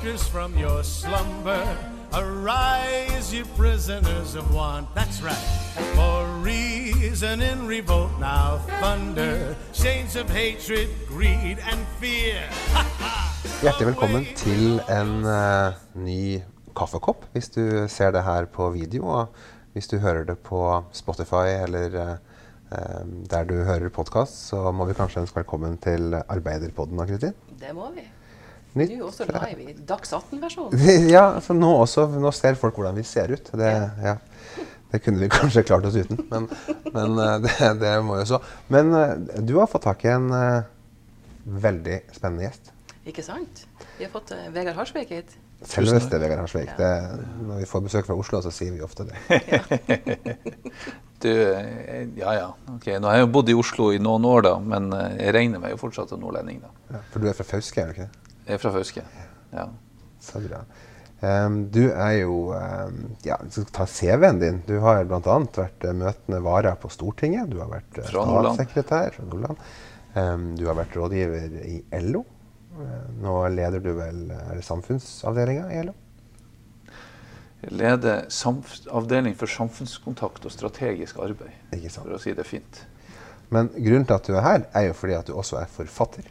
wakers from your slumber. Arise, you prisoners of want, that's right. For reason in revolt now thunder. Chains of hatred, greed and fear. Hjertelig velkommen til en ny kaffekopp, hvis du ser det her på video, og hvis du hører det på Spotify eller der du hører podcast, så må vi kanskje ønske velkommen til Arbeiderpodden, Kristin? Det må vi. Nytt, du er også live i Dags 18-versjonen. Ja, så nå ser folk hvordan vi ser ut. Det kunne vi kanskje klart oss uten, men det må jo så. Men du har fått tak i en veldig spennende gjest. Ikke sant? Vi har fått Vegard Harsvik hit. Selveste Vegard Harsvik. Når vi får besøk fra Oslo, så sier vi ofte det. Ok, nå har jeg jo bodd i Oslo i noen år da, men jeg regner meg jo fortsatt som nordlending da. Ja, for du er fra Fauske, er du ikke det? Jeg er fra Fauske, ja. Så bra. Du er jo, ta CV-en din. Du har blant annet vært møtende vara på Stortinget. Du har vært statssekretær fra Nordland. Du har vært rådgiver i LO. Nå leder du vel samfunnsavdelingen i LO? Jeg leder avdeling for samfunnskontakt og strategisk arbeid, for å si det fint. Men grunnen til at du er her, er jo fordi at du også er forfatter.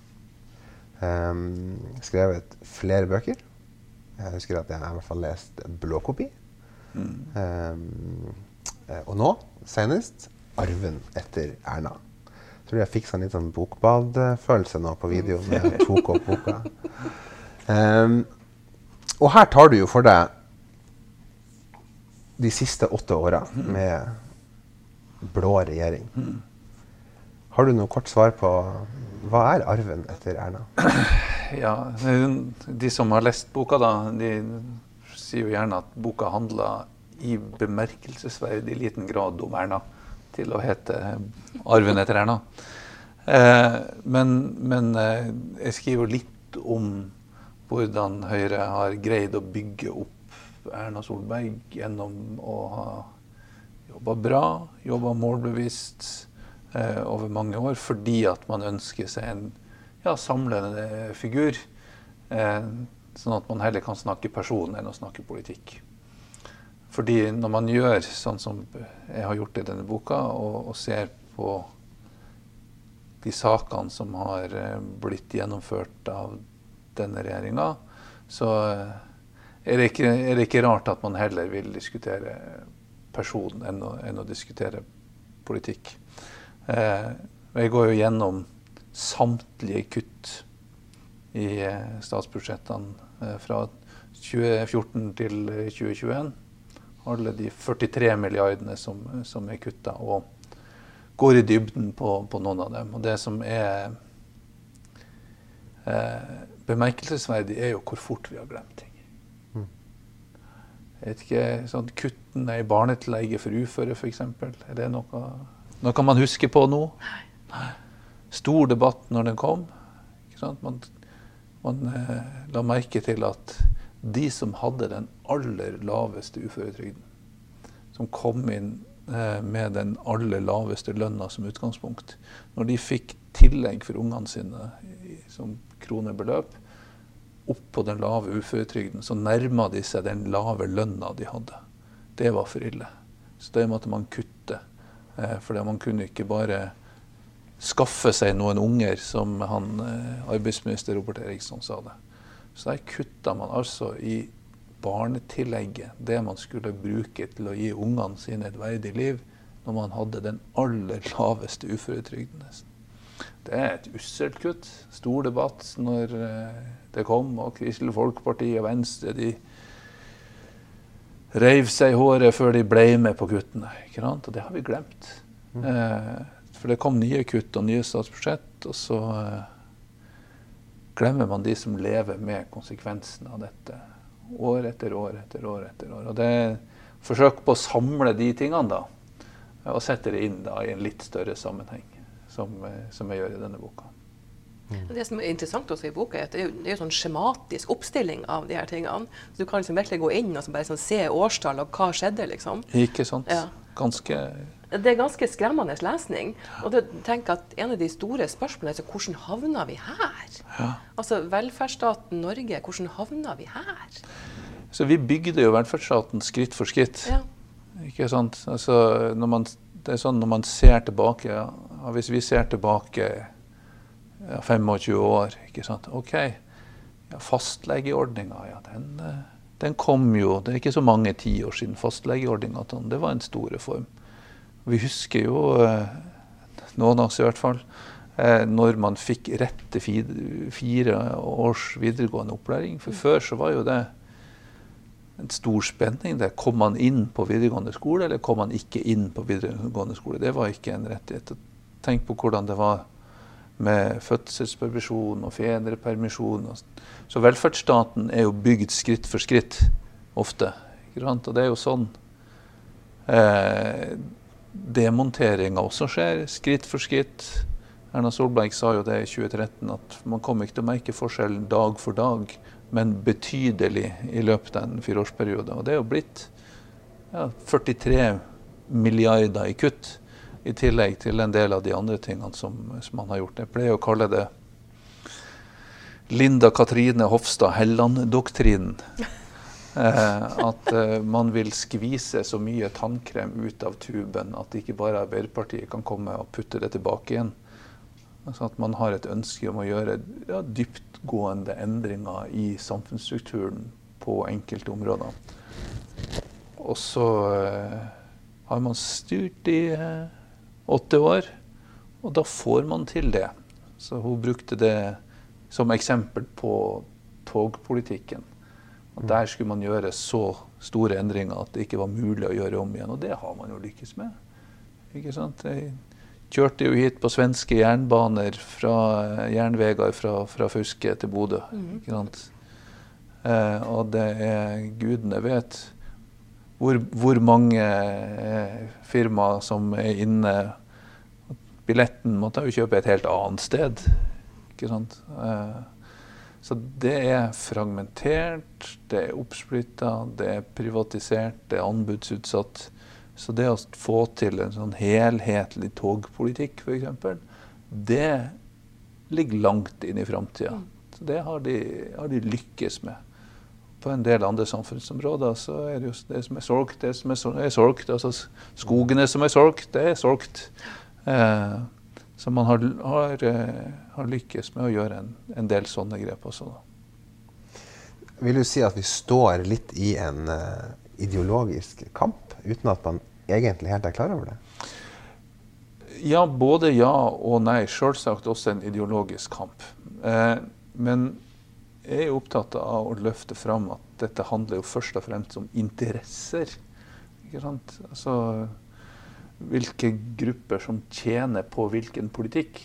Skrevet flere bøker. Jeg husker at jeg har i hvert fall lest Blåkopi. Og nå, senest, Arven etter Erna. Jeg tror jeg fikk sånn litt sånn bokbadfølelse nå på video når jeg tok opp boka. Og her tar du jo for deg de siste 8 årene med blå regjering. Har du noe kort svar på hva er arven etter Erna? Ja, de som har lest boka da, de sier jo gjerne at boka handler i bemerkelsesverdig liten grad om Erna, til å hete Arven etter Erna. Men jeg skriver litt om hvordan Høyre har greid å bygge opp Erna Solberg gjennom å ha jobbet bra, jobbet målbevisst over mange år, fordi at man ønsker seg en samlende figur, sånn at man heller kan snakke person enn å snakke politikk. Fordi når man gjør sånn som jeg har gjort i denne boka, og ser på de sakene som har blitt gjennomført av denne regjeringen, så er det ikke rart at man heller vil diskutere person enn å diskutere politikk. Jeg går jo gjennom samtlige kutt i statsbudsjettene fra 2014 til 2021. Alle de 43 milliardene som er kuttet, og går i dybden på noen av dem. Og det som er bemerkelsesverdig er jo hvor fort vi har glemt ting. Jeg vet ikke, sånn kuttene i barnetillegget for uføre for eksempel, er det noe kan man huske på nå? Nei. Stor debatt når den kom. Ikke sant? Man la merke til at de som hadde den aller laveste uføretrygden, som kom inn med den aller laveste lønna som utgangspunkt, når de fikk tillegg for ungene sine som kronebeløp, opp på den lave uføretrygden, så nærmet de seg den lave lønna de hadde. Det var for ille. Så det måtte man kutte. Fordi man kunne ikke bare skaffe seg noen unger, som arbeidsminister Robert Eriksson sa det. Så der kuttet man altså i barnetillegget, det man skulle bruke til å gi ungene sine et verdig liv, når man hadde den aller laveste uføretrygden. Det er et usselt kutt. Stor debatt når det kom, og Kristelig Folkeparti og Venstre, de reiv seg i håret før de ble med på kuttene, ikke sant? Og det har vi glemt. For det kom nye kutt og nye statsbudsjett, og så glemmer man de som lever med konsekvensen av dette, år etter år etter år etter år. Og det er forsøk på å samle de tingene da, og sette det inn da i en litt større sammenheng, som jeg gjør i denne boka. Det som er interessant også i boka er at det er jo sånn skjematisk oppstilling av de her tingene. Så du kan liksom virkelig gå inn og bare sånn se årstall og hva skjedde liksom. Ikke sant? Ja. Ganske Det ganske skremmende lesning. Og jeg tenker at en av de store spørsmålene er hvordan havner vi her? Ja. Altså velferdsstaten Norge, hvordan havner vi her? Så vi bygde jo velferdsstaten skritt for skritt. Ja. Ikke sant? Altså, det sånn når man ser tilbake, ja, hvis vi ser tilbake 25 år, ikke sant? Ok, ja, fastlegeordningen, ja, den kom jo, det ikke så mange 10 år siden fastlegeordningen, det var en stor reform. Vi husker jo, noen av oss i hvert fall, når man fikk rett til 4 års videregående opplæring. For før så var jo det en stor spenning. Kom man inn på videregående skole, eller kom man ikke inn på videregående skole? Det var ikke en rettighet. Tenk på hvordan det var med fødselspermisjon og fedrepermisjon. Så velferdsstaten er jo bygd skritt for skritt, ofte. Og det er jo sånn demonteringen også skjer, skritt for skritt. Erna Solberg sa jo det i 2013, at man kommer ikke til å merke forskjellen dag for dag, men betydelig i løpet av en 4-årsperiode. Og det er jo blitt 43 milliarder i kutt, i tillegg til en del av de andre tingene som man har gjort. Jeg pleier å kalle det Linda Katrine Hofstad Helland-doktrinen. At man vil skvise så mye tannkrem ut av tuben at ikke bare Arbeiderpartiet kan komme og putte det tilbake igjen. Altså at man har et ønske om å gjøre dyptgående endringer i samfunnsstrukturen på enkelte områder. Og så har man styrt i 8 år, og da får man til det. Så hun brukte det som eksempel på togpolitikken. Og der skulle man gjøre så store endringer at det ikke var mulig å gjøre om igjen, og det har man jo lykkes med. Ikke sant? Jeg kjørte jo hit på svenske jernbaner jernveger fra Fauske til Bodø. Ikke sant? Og det gudene vet hvor mange firmaer som inne. Billetten måtte jo kjøpe et helt annet sted. Ikke sant? Så det fragmentert, det oppsplittet, det privatisert, det anbudsutsatt. Så det å få til en sånn helhetlig togpolitikk, for eksempel, det ligger langt inn i fremtiden. Så det har de lykkes med. På en del andre samfunnsområder så det jo det som solgt, det som solgt. Altså skogene som solgt, det solgt. Så man har lykkes med å gjøre en del sånne grep også. Vil du si at vi står litt i en ideologisk kamp, uten at man egentlig helt klar over det? Ja, både ja og nei. Selvsagt også en ideologisk kamp. Men jeg er opptatt av å løfte fram at dette handler jo først og fremst om interesser. Ikke sant? Altså, hvilke grupper som tjener på hvilken politikk.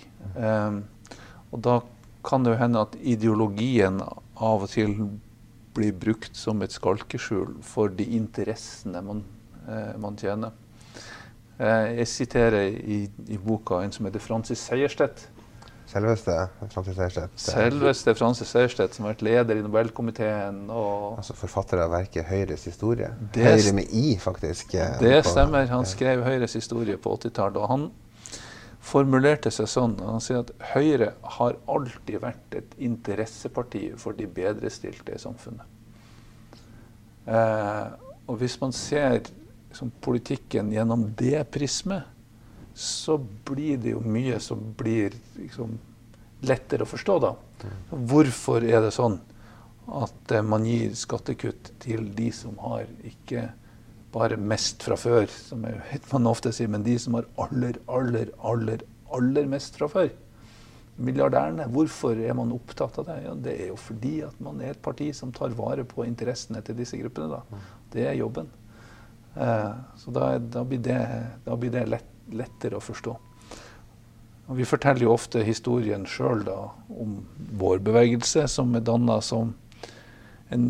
Og da kan det jo hende at ideologien av og til blir brukt som et skalkeskjul for de interessene man tjener. Jeg siterer i boka en som heter Francis Sejersted. Selveste Francis Sejersted. Selveste Francis Sejersted, som har vært leder i Nobelkomiteen. Altså forfatter av verket Høyres historie. Høyre med I, faktisk. Det stemmer. Han skrev Høyres historie på 80-tallet, og han formulerte seg sånn. Han sier at Høyre har alltid vært et interesseparti for de bedrestilte i samfunnet. Og hvis man ser politikken gjennom det prismet, så blir det jo mye som blir lettere å forstå da. Hvorfor er det sånn at man gir skattekutt til de som har ikke bare mest fra før, som man ofte sier, men de som har aller mest fra før? Milliardærene, hvorfor er man opptatt av det? Ja, det er jo fordi at man er et parti som tar vare på interessene til disse gruppene da. Det er jobben. Så da blir det lettere å forstå. Og vi forteller jo ofte historien selv da, om vår bevegelse, som er dannet som en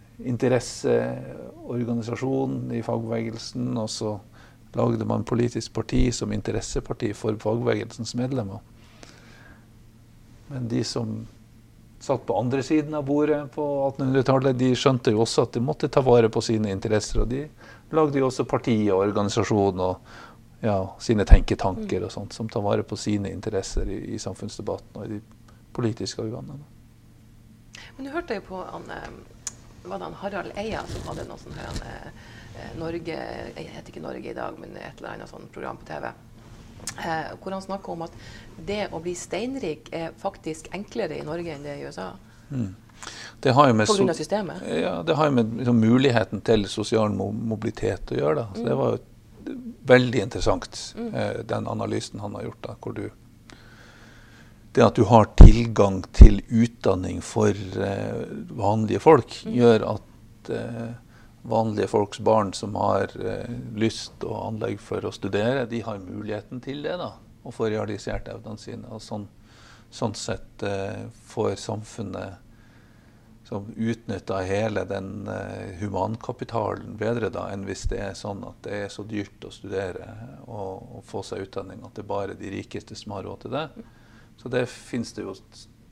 interesseorganisasjon i fagbevegelsen, og så lagde man politisk parti som interesseparti for fagbevegelsens medlemmer. Men de som satt på andre siden av bordet på 1800-tallet, de skjønte jo også at de måtte ta vare på sine interesser, og de lagde jo også parti og organisasjon og sine tenketanker og sånt, som tar vare på sine interesser i samfunnsdebatten og i de politiske organene. Men du hørte jo på Harald Eia, som hadde noe sånn her Norge, jeg heter ikke Norge i dag, men et eller annet sånt program på TV, hvor han snakker om at det å bli steinrik faktisk enklere i Norge enn det i USA. Det har jo med på grunn av systemet? Ja, det har jo med liksom, muligheten til sosial mobilitet å gjøre. Da. Så det var jo veldig interessant, den analysen han har gjort. Da, hvor det at du har tilgang til utdanning for vanlige folk, gjør at vanlige folks barn som har lyst og anlegg for å studere, de har muligheten til det da, å få realisert evnene sine. Og sånn sett får samfunnet som utnytter hele den humankapitalen bedre da, enn hvis det sånn at det så dyrt å studere og få seg utdanning, at det bare er de rikeste som har råd til det. Så det finnes det jo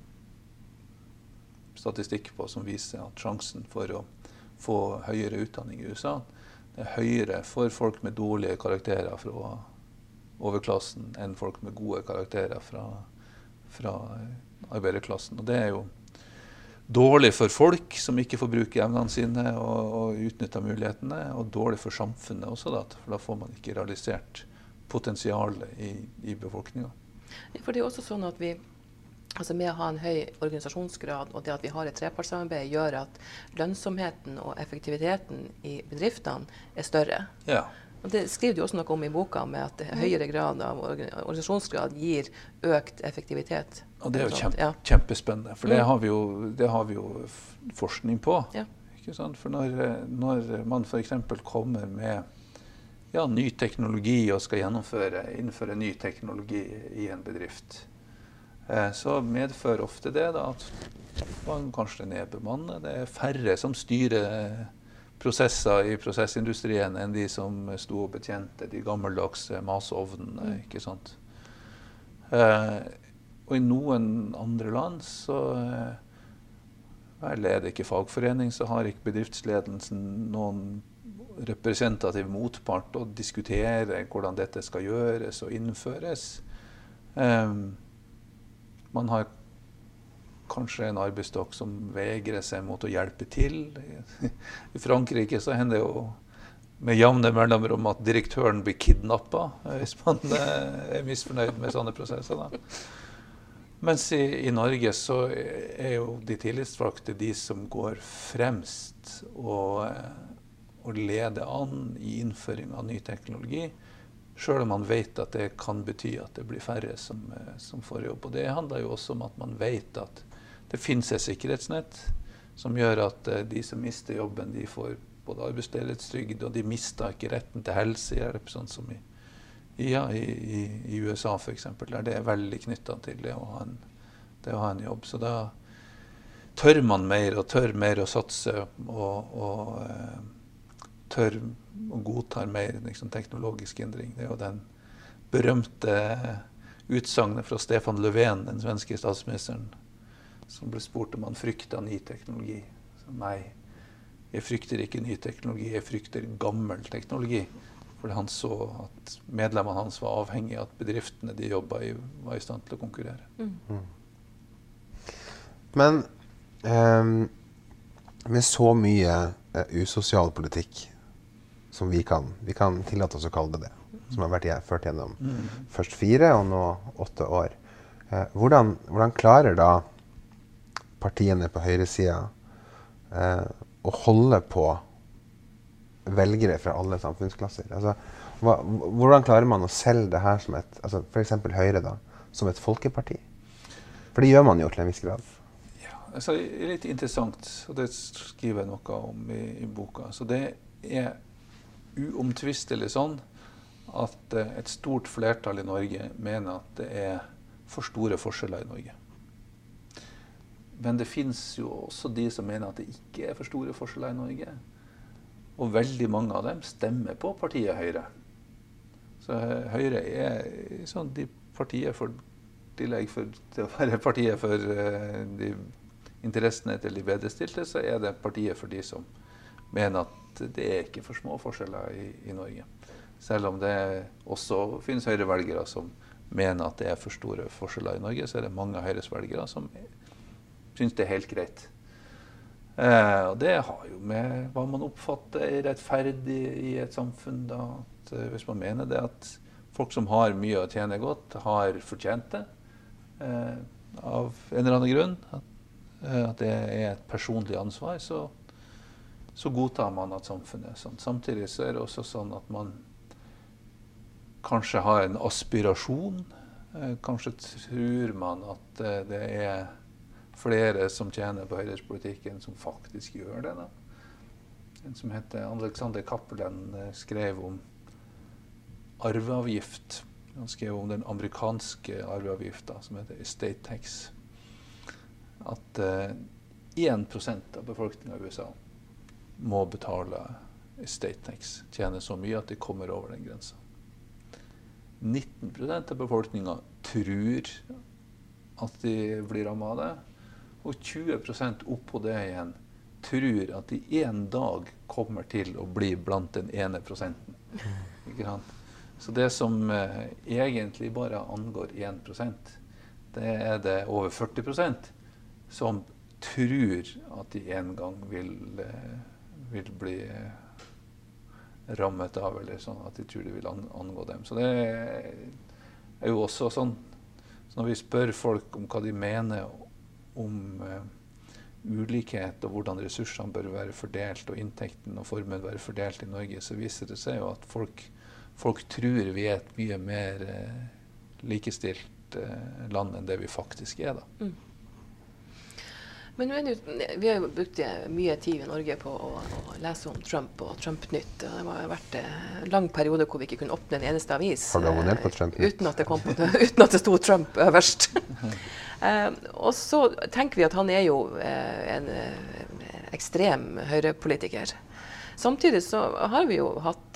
statistikk på som viser at sjansen for å få høyere utdanning i USA det er høyere for folk med dårlige karakterer fra overklassen enn folk med gode karakterer fra arbeiderklassen. Og det er jo dårlig for folk som ikke får bruke evnene sine og utnytte mulighetene, og dårlig for samfunnet også, da, for da får man ikke realisert potensialet i befolkningen. For det er også sånn at vi, altså med å ha en høy organisasjonsgrad og det at vi har et trepartssamarbeid gjør at lønnsomheten og effektiviteten i bedriftene er større. Ja. Og det skriver du også noe om i boka med at høyere grad av organisasjonsgrad gir økt effektivitet. Og det er jo kjempespennende, for det har vi jo forskning på. Ja. Ikke sant? For når man for eksempel kommer med ny teknologi og skal innføre ny teknologi i en bedrift, så medfører ofte det da, at man kanskje nedbemanner. Det er færre som styrer prosesser i prosessindustrien enn de som sto og betjente de gammeldagse maseovnene, ikke sant? Og i noen andre land så leder ikke fagforening, så har ikke bedriftsledelsen noen representativ motpart å diskutere hvordan dette skal gjøres og innføres. Man har kanskje en arbeidsstokk som vegrer seg mot å hjelpe til. I Frankrike så hender det jo med jevne mellomrom at direktøren blir kidnappet hvis man er misfornøyd med sånne prosesser. Da. Mens i Norge så er jo de tillitsvalgte de som går fremst og leder an i innføring av ny teknologi, selv om man vet at det kan bety at det blir færre som får jobb. Og det handler jo også om at man vet at det finnes et sikkerhetsnett som gjør at de som mister jobben, de får både arbeidsledighetstrygd, og de mister ikke retten til helsehjelp, sånn som i USA for eksempel, der det er veldig knyttet til det å ha en jobb. Så da tør man mer og tør mer å satse og tør og godtar mer liksom, teknologisk endring. Det er jo den berømte utsagnet fra Stefan Löfven, den svenske statsministeren, som ble spurt om han fryktet ny teknologi. Så nei, jeg frykter ikke ny teknologi, jeg frykter gammel teknologi. Fordi han så at medlemmene hans var avhengige av at bedriftene de jobbet i var i stand til å konkurrere. Men med så mye usosial politikk som vi kan tillate oss å kalle det, som har vært ført gjennom først 4 og nå 8 år. Hvordan klarer da partiene på høyresiden å holde på velgere fra alle samfunnsklasser? Altså, hvordan klarer man å selge det her som for eksempel Høyre da, som et folkeparti? For det gjør man jo til en viss grad. Ja, altså, det er litt interessant, og det skriver jeg noe om i boka. Så det er uomtvistelig sånn at et stort flertall i Norge mener at det er for store forskjeller i Norge. Men det finnes jo også de som mener at det ikke er for store forskjeller i Norge. Og veldig mange av dem stemmer på partiet Høyre. Så Høyre er sånn de partiet for tillegg til å være partiet for de interessene til de bedrestilte, så er det partiet for de som mener at det er ikke for små forskjeller i Norge. Selv om det også finnes Høyre-velgere som mener at det for store forskjeller i Norge, så det mange Høyres velgere som synes det helt greit. Og det har jo med hva man oppfatter rettferdig i et samfunn. Da. At, hvis man mener det at folk som har mye å tjene godt, har fortjent det av en eller annen grunn, at det et personlig ansvar, så godtar man at samfunnet sånn. Samtidig så det også sånn at man kanskje har en aspirasjon. Kanskje tror man at det flere som tjener på høyrepolitikken som faktisk gjør det. Da. En som heter Alexander Cappelen skrev om arveavgift. Han skrev om den amerikanske arveavgifta som heter estate tax. At 1% av befolkningen i USA må betale estate tax. Tjene så mye at de kommer over den grensen. 19% av befolkningen tror at de blir rammet av det, og 20% oppå det igjen tror at de en dag kommer til å bli blant den 1%. Ikke sant? Så det som egentlig bare angår 1%, det det over 40% som tror at de en gang vil bli rammet av, eller sånn at de tror de vil angå dem. Så det jo også sånn, så når vi spør folk om hva de mener om ulikhet og hvordan ressursene bør være fordelt, og inntekten og formuen være fordelt i Norge, så viser det seg jo at folk tror vi et mye mer likestilt land enn det vi faktisk da. Men vi har jo brukt mye tid i Norge på å lese om Trump og Trump-nytt. Det har vært en lang periode hvor vi ikke kunne åpne en eneste avis Har du abonnert på Trump-nytt? uten at det stod Trump øverst. Og så tenker vi at han jo en ekstrem høyrepolitiker. Samtidig så har vi jo hatt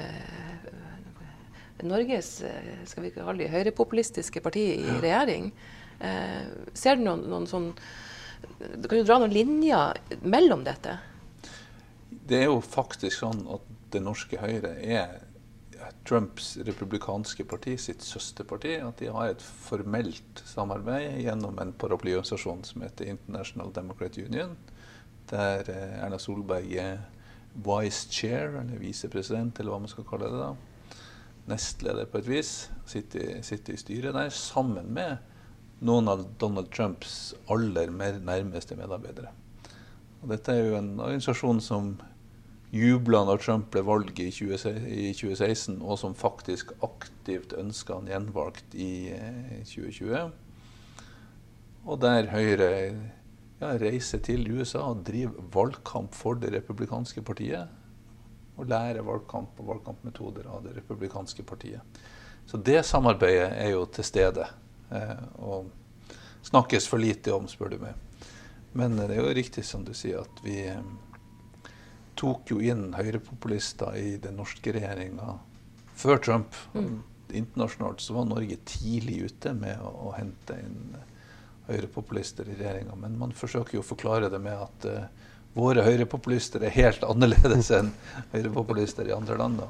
Norges, skal vi kalle det, høyrepopulistiske parti i regjering. Ser du noen sånn, kan du dra noen linjer mellom dette? Det jo faktisk sånn at det norske Høyre Trumps republikanske parti, sitt søsterparti, at de har et formelt samarbeid gjennom en paraplyorganisasjon som heter International Democrat Union, der Erna Solberg vice chair, eller visepresident, eller hva man skal kalle det da, nestleder på et vis, sitter i styret der, sammen med noen av Donald Trumps aller nærmeste medarbeidere. Og dette jo en organisasjon som jublet når Trump ble valget i 2016, og som faktisk aktivt ønsket han gjenvalgt i 2020. Og der Høyre reiser til USA og driver valgkamp for det republikanske partiet, og lærer valgkamp og valgkampmetoder av det republikanske partiet. Så det samarbeidet jo til stede, og snakkes for lite om, spør du meg. Men det jo riktig som du sier, at vi tok jo inn høyrepopulister i den norske regjeringen før Trump. Internasjonalt så var Norge tidlig ute med å hente inn høyrepopulister i regjeringen, men man forsøker jo å forklare det med at våre høyrepopulister helt annerledes enn høyrepopulister i andre land.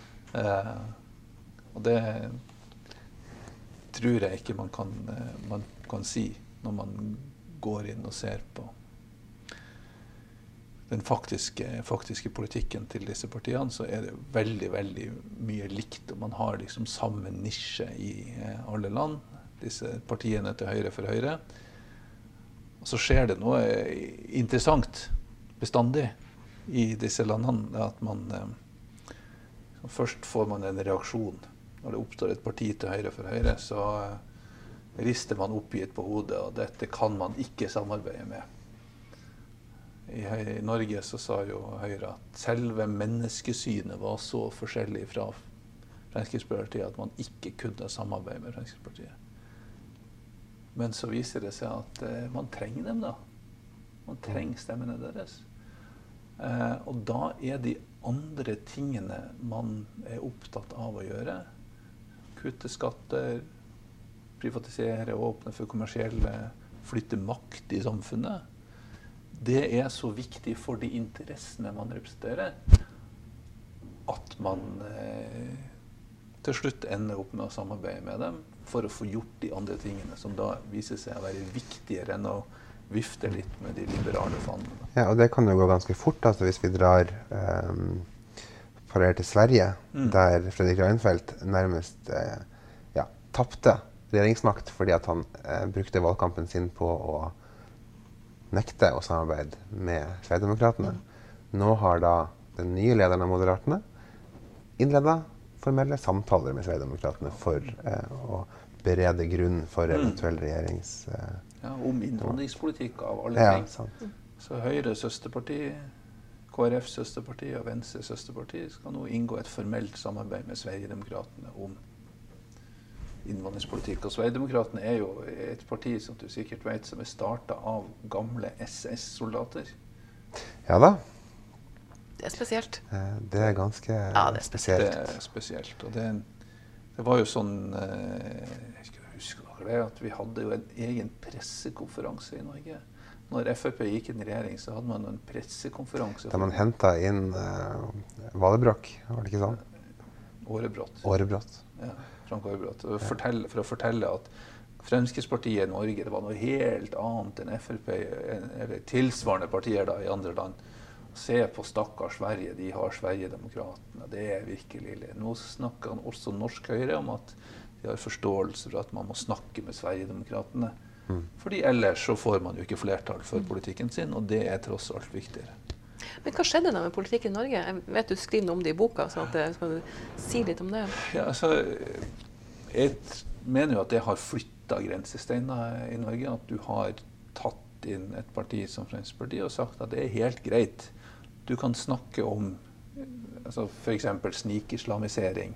Og det tror jeg ikke man kan si når man går inn og ser på den faktiske politikken til disse partiene, så det veldig, veldig mye likt, og man har liksom samme nisje i alle land, disse partiene til høyre for høyre. Og så skjer det noe interessant bestandig i disse landene, at man først får man en reaksjon. Når det oppstår et parti til høyre for høyre, så rister man oppgitt på hodet, og dette kan man ikke samarbeide med. I Norge så sa jo Høyre at selve menneskesynet var så forskjellig fra Fremskrittspartiet at man ikke kunne samarbeide med Fremskrittspartiet. Men så viser det seg at man trenger dem da. Man trenger stemmene deres. Og da de andre tingene man opptatt av å gjøre, kutte skatter, privatisere, åpne for kommersielle, flytte makt i samfunnet, det så viktig for de interessene man representerer, at man til slutt ender opp med å samarbeide med dem for å få gjort de andre tingene som da viser seg å være viktigere enn å vifte litt med de liberale fanene. Ja, og det kan jo gå ganske fort, altså hvis vi drar parallelt til Sverige, der Fredrik Reinfeldt nærmest tappte regjeringsmakt fordi at han brukte valgkampen sin på å nekte å samarbeide med Sverigedemokratene. Nå har da den nye lederen av Moderaterne innledet formelle samtaler med Sverigedemokratene for å berede grunn for eventuell regjerings... om innvandringspolitikk av alle ting. Sant. Så Høyre søsterparti, KrF søsterparti og Venstre søsterparti skal nå inngå et formelt samarbeid med Sverigedemokratene om innvandringspolitikk. Og Sverigedemokratene er jo et parti, som du sikkert vet, som startet av gamle SS-soldater. Ja da. Det er spesielt. Det er ganske spesielt. Det er spesielt. Og det var jo sånn, jeg husker det, at vi hadde jo en egen pressekonferanse i Norge. Når FrP gikk inn i regjering, så hadde man en pressekonferanse. Da man hentet inn Valebrokk, var det ikke sånn? Årebrott. Ja, Frank Årebrott. For å fortelle at Fremskrittspartiet i Norge, det var noe helt annet enn FrP, eller tilsvarende partier da i andre land. Se på stakkars Sverige, de har Sverigedemokratene, det er virkelig ille. Nå snakker han også norsk Høyre om at de har forståelse for at man må snakke med Sverigedemokratene. Fordi ellers så får man jo ikke flertall for politikken sin, og det er tross alt viktigere. Men hva skjedde da med politikken i Norge? Jeg vet du skriver noe om det i boka, så skal du si litt om det? Ja, altså, jeg mener jo at det har flyttet grensesteiner i Norge, at du har tatt inn et parti som Fremskrittspartiet og sagt at det er helt greit. Du kan snakke om for eksempel snikislamisering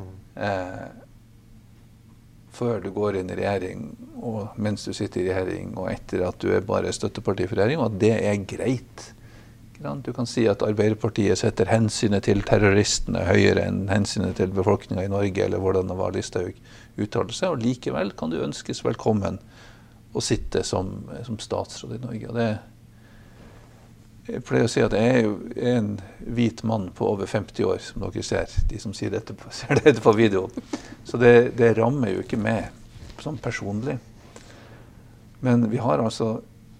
før du går inn i regjering, og mens du sitter i regjering, og etter at du er bare støtteparti for regjering, og at det er greit. Du kan si at Arbeiderpartiet setter hensynet til terroristene høyere enn hensynet til befolkningen i Norge, eller hvordan det var Listhaug uttalte seg, og likevel kan du ønskes velkommen å sitte som statsråd i Norge. Og jeg pleier å si at jeg er jo en hvit mann på over 50 år, som dere ser, de som ser dette på video. Så det rammer jo ikke meg sånn personlig. Men vi har altså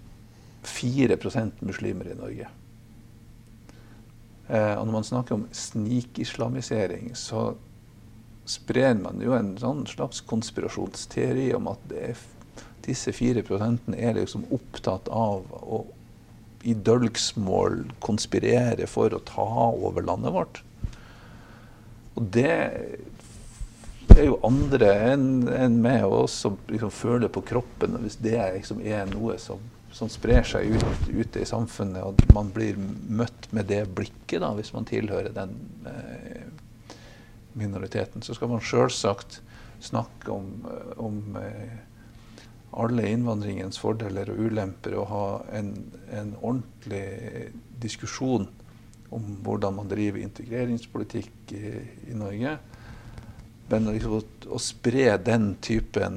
4% muslimer i Norge. Og når man snakker om snikislamisering, så sprer man jo en sånn slags konspirasjonsteori om at disse 4% er liksom opptatt av å i dølgsmål konspirere for å ta over landet vårt. Og det er jo andre enn meg og oss som liksom føler på kroppen, hvis det liksom er noe som sprer seg ute i samfunnet, og man blir møtt med det blikket da, hvis man tilhører den minoriteten, så skal man selvsagt snakke om alle innvandringens fordeler og ulemper, og ha en ordentlig diskusjon om hvordan man driver integreringspolitikk i Norge. Men liksom å spre den typen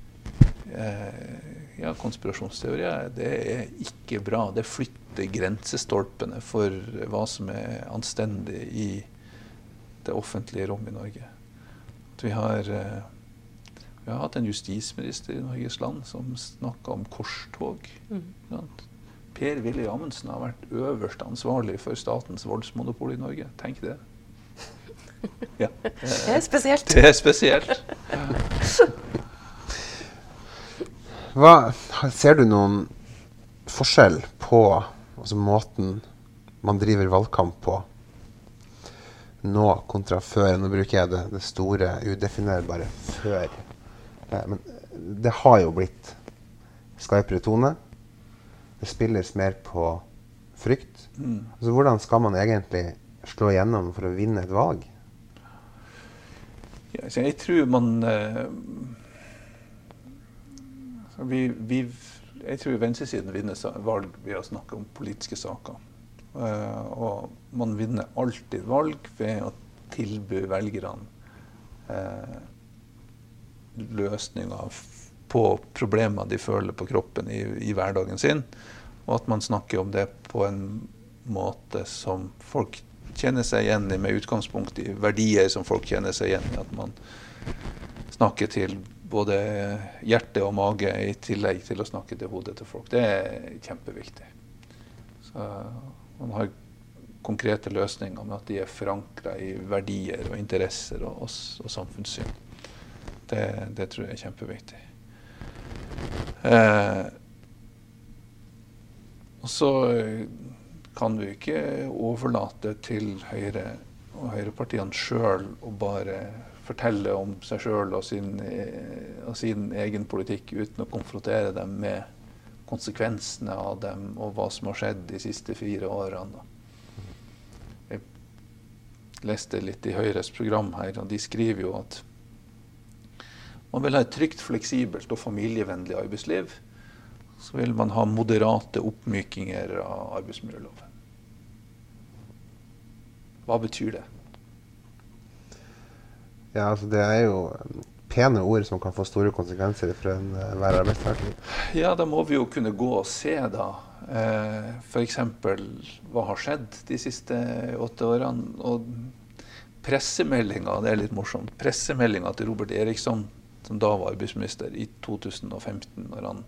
konspirasjonsteorier, det er ikke bra. Det flytter grensestolpene for hva som er anstendig i det offentlige rom i Norge. Vi har hatt en justisminister i Norges land som snakket om korstog. Per-Willy Amundsen har vært øverst ansvarlig for statens voldsmonopol i Norge. Tenk det. Ja. Det er spesielt. Det er spesielt. Ser du noen forskjell på måten man driver valgkamp på nå kontra før? Nå bruker jeg det store, udefinerbare før. Men det har jo blitt skarpere tone. Det spilles mer på frykt. Så hvordan skal man egentlig slå igjennom for å vinne et valg? Ja, jeg tror man jeg tror venstresiden vinner valg ved å snakke om politiske saker. Og man vinner alltid valg ved å tilby velgerne løsninger på problemer de føler på kroppen i hverdagen sin, og at man snakker om det på en måte som folk kjenner seg igjen i med utgangspunkt i verdier som folk kjenner seg igjen i, at man snakker til både hjerte og mage i tillegg til å snakke til hodet til folk. Det kjempeviktig. Så man har konkrete løsninger med at de forankret i verdier og interesser og samfunnssyn. Det tror jeg kjempeviktig. Og så kan vi ikke overlate til Høyre og høyrepartiene selv å bare fortelle om seg selv og sin egen politikk uten å konfrontere dem med konsekvensene av dem og hva som har skjedd de siste 4 årene. Jeg leste litt i Høyres program her, og de skriver jo at man vil ha et trygt, fleksibelt og familievennlig arbeidsliv. Så vil man ha moderate oppmykinger av arbeidsmiljøloven. Hva betyr det? Ja, altså det jo pene ord som kan få store konsekvenser for hver arbeidstaker. Ja, da må vi jo kunne gå og se da. For eksempel, hva har skjedd de siste 8 årene? Og pressemeldingen, det litt morsomt, pressemeldingen til Robert Eriksson, som da var arbeidsminister i 2015, når han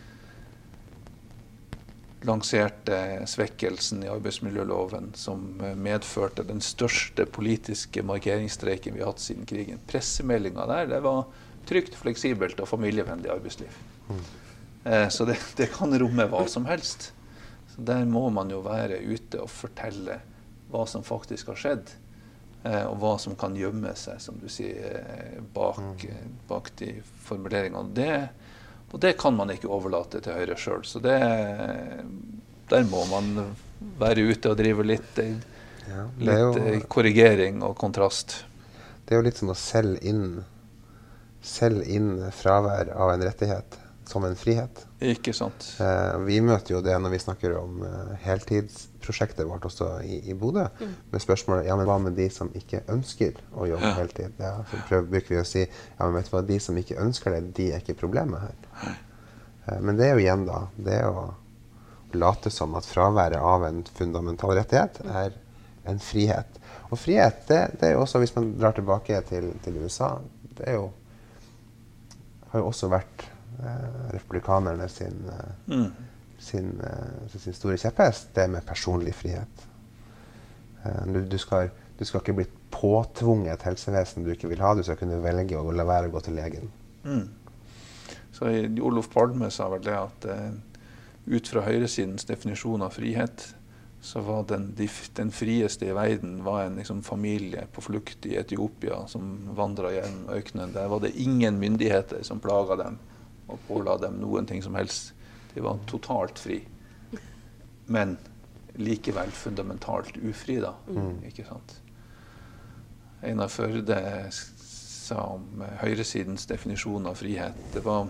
lanserte svekkelsen i arbeidsmiljøloven som medførte den største politiske markeringsstreiken vi har hatt siden krigen. Pressemeldingen der, det var trygt, fleksibelt og familievennlig arbeidsliv. Så det kan romme hva som helst. Så der må man jo være ute og fortelle hva som faktisk har skjedd, og hva som kan gjemme seg, som du sier, bak de formuleringene. Og det kan man ikke overlate til Høyre selv. Så der må man være ute og drive litt korrigering og kontrast. Det jo litt som å selge inn fravær av en rettighet som en frihet. Ikke sant. Vi møter jo det når vi snakker om heltidsprosjektet vårt også i Bodø, med spørsmålet, ja, men hva med de som ikke ønsker å jobbe heltid? Ja, så bruker vi å si, ja, men vet du hva, de som ikke ønsker det, de ikke problemet her. Men det jo igjen da, det å late som at fraværet av en fundamental rettighet en frihet. Og frihet, det jo også, hvis man drar tilbake til USA, det har jo også vært republikanerne sin store kjepphest, det med personlig frihet. Du skal ikke bli påtvunget et helsevesen du ikke vil ha, du skal kunne velge å la være å gå til legen. Så Olof Palme sa vel det at ut fra høyresidens definisjon av frihet, så var den frieste i verden var en liksom, familie på flukt i Etiopia som vandret gjennom øknen. Der var det ingen myndigheter som plaget dem og påla dem noen ting som helst. De var totalt fri. Men likevel fundamentalt ufri da. Ikke sant? Einar Førde sa om høyresidens definisjon av frihet. Det var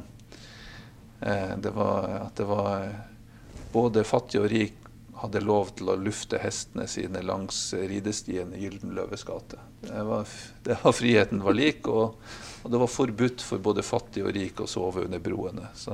at det var både fattig og rik hadde lov til å lufte hestene sine langs ridestien i Gyldenløves gate. Det var friheten var lik, og det var forbudt for både fattig og rik å sove under broene. Så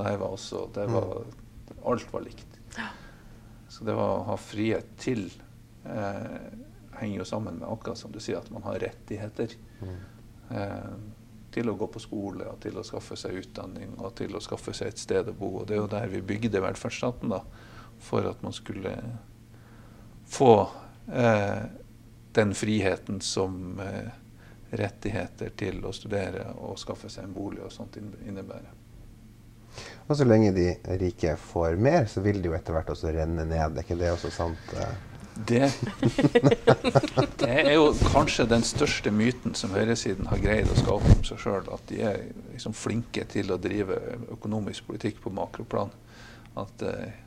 alt var likt. Så det var å ha frihet til henger jo sammen med akkurat som du sier, at man har rettigheter til å gå på skole, og til å skaffe seg utdanning, og til å skaffe seg et sted å bo. Og det jo der vi bygde velferdsstaten da, for at man skulle få den friheten som rettigheter til å studere og skaffe seg en bolig og sånt innebærer. Og så lenge de rike får mer, så vil det jo etter hvert også renne ned. Er ikke det også sant? Det jo kanskje den største myten som høyresiden har greid å skape om seg selv, at de liksom flinke til å drive økonomisk politikk på makroplan. At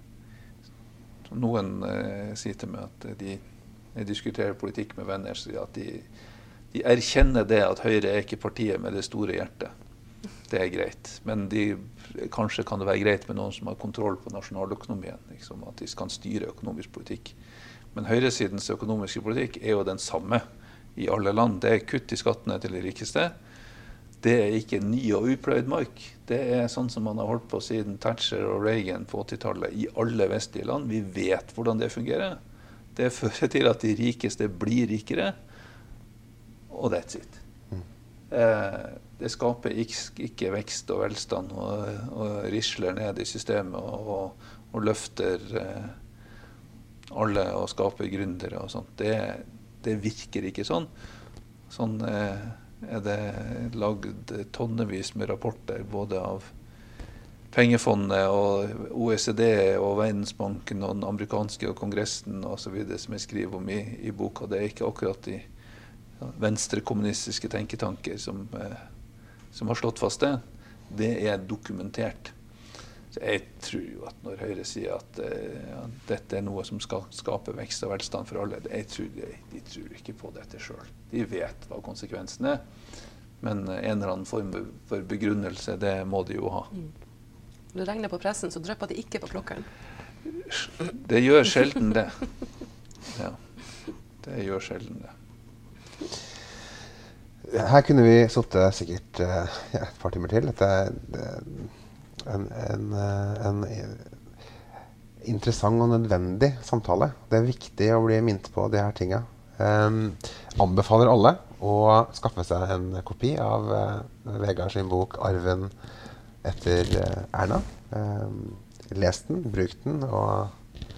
noen sier til meg at de diskuterer politikk med venner, så at de erkjenner det at Høyre ikke partiet med det store hjertet. Det greit. Men kanskje kan det være greit med noen som har kontroll på nasjonaløkonomien, liksom, at de kan styre økonomisk politikk. Men høyresidens økonomiske politikk jo den samme i alle land. Det kutt i skattene til de rikeste. Det ikke ny og upløyd mark. Det sånn som man har holdt på siden Thatcher og Reagan på 80-tallet i alle vestlige land. Vi vet hvordan det fungerer. Det fører til at de rikeste blir rikere, og that's it. Det skaper ikke vekst og velstand, og risler ned i systemet, og løfter alle og skaper gründere og sånt. Det virker ikke sånn. Sånn det laget tonnevis med rapporter, både av Pengefondet og OECD og Verdensbanken og den amerikanske og kongressen og så videre, som jeg skriver om i boka. Det ikke akkurat de venstrekommunistiske tenketanker som har slått fast det. Det dokumentert. Så jeg tror jo at når Høyre sier at dette noe som skal skape vekst og velstand for alle, de tror ikke på dette selv. De vet hva konsekvensen men en eller annen form for begrunnelse, det må de jo ha. Når det regner på pressen, så drypper de ikke på klokkeren. Det gjør sjelden det. Ja, det gjør sjelden det. Her kunne vi sittet sikkert et par timer til. Dette en interessant og nødvendig samtale. Det viktig å bli minnet på de her tingene. Anbefaler alle å skaffe seg en kopi av Vegard sin bok Arven etter Erna. Les den, bruk den, og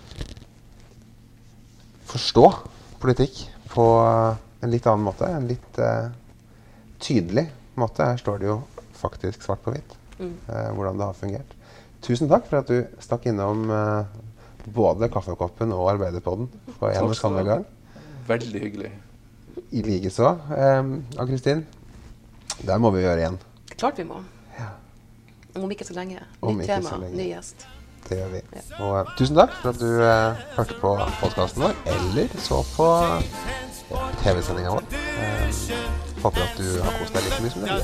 forstå politikk på en litt annen måte, en litt tydelig måte. Her står det jo faktisk svart på hvitt hvordan det har fungert. Tusen takk for at du stakk innom både kaffekoppen og Arbeiderpodden på en og samme gang. Veldig hyggelig. I like så, Ann-Kristin. Der må vi gjøre igjen. Klart vi må. Om ikke så lenge. Nytt tema, ny gjest. Det gjør vi. Ja. Og tusen takk for at du hørte på podcasten vår, eller så på TV-sendingen vår. Håper at du har kost deg litt mye som det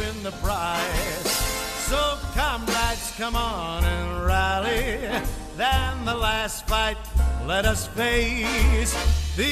gjør. So comrades, come on and rally. Then the last fight, let us face. The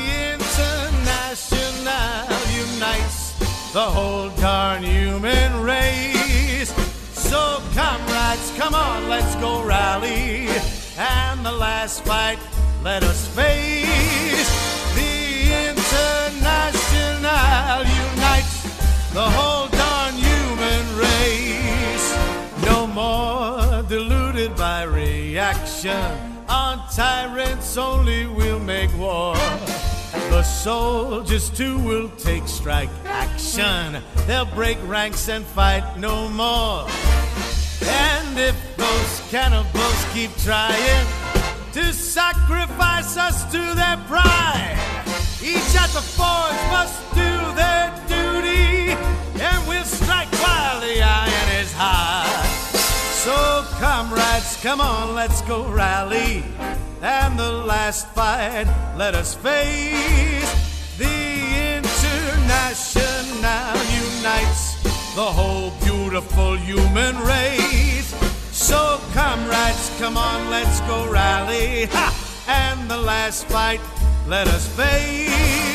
International unites the whole darn human race. So comrades, come on, let's go rally. And the last fight, let us face. The International unites the whole darn human race. No more deluded by reaction. On tyrants only will make war. The soldiers too will take strike action. They'll break ranks and fight no more. And if those cannibals keep trying to sacrifice us to their pride, each at the forge must do their duty, and we'll strike while the iron is hot. So comrades, come on, let's go rally. And the last fight, let us face. The International unites the whole beautiful human race. So comrades, come on, let's go rally. Ha! And the last fight, let us face.